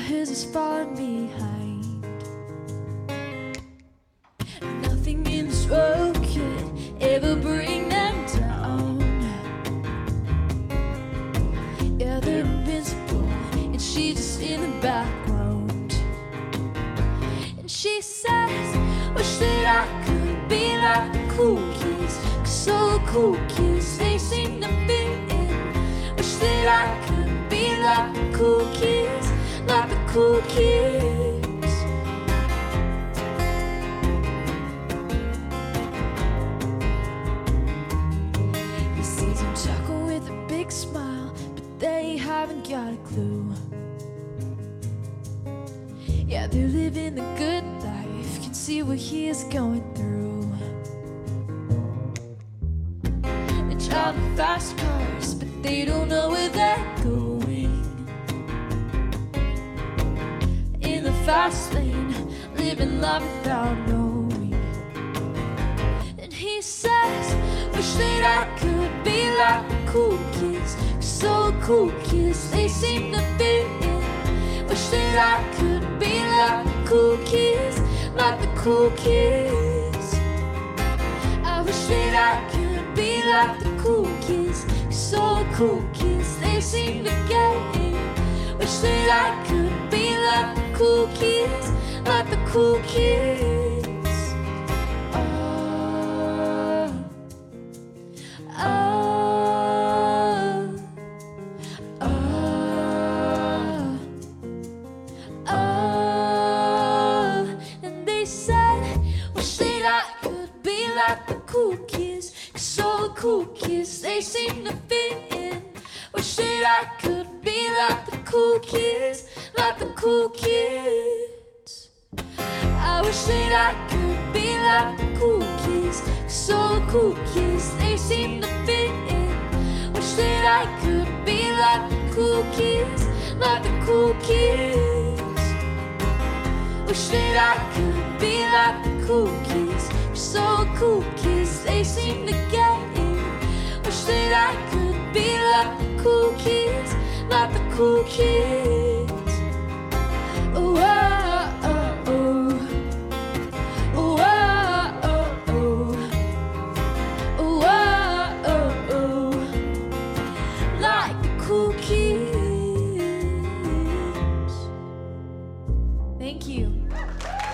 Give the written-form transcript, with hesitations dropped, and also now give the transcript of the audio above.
hers is falling behind. Nothing in this world could ever bring them down. Yeah, they're invincible, and she's just in the background. And she says, wish that I could be like the cool kids, 'cause all the cool kids, they seem to fit in. Wish that I could be like the cool kids, like the cool kids. He sees them chuckle with a big smile, but they haven't got a clue. Yeah, they're living the good life, can see what he is going through. They drive fast cars, but they don't know where they're going. In the fast lane, living life without knowing. And he says, wish that I could be like the cool kids, 'cause all the cool kids, they seem to fit in. Wish that I could be like the cool kids, like the cool kids. I wish that I could be like the cool kids, 'cause all the cool kids, they seem to get in. Wish that I could be like the cool kids, like the cool kids. Oh, oh, oh, oh. And they said, wish that I could be like the cool kids, 'cause all the cool kids, they seem to fit in. Wish that I could be like the cool kids, like the cool kids. I wish that I could be like the cool kids, 'cause all the cool kids, they seem to fit in. Wish that I could be like the cool kids, like the cool kids. Wish that I could be like the cool kids, 'cause all the cool kids, they seem to get in. Wish that I could be like the cool kids, like the cool kids. Oh, oh, oh, oh. Oh, oh, oh, oh. Oh, oh, oh, oh. Like the cool kids. Thank you.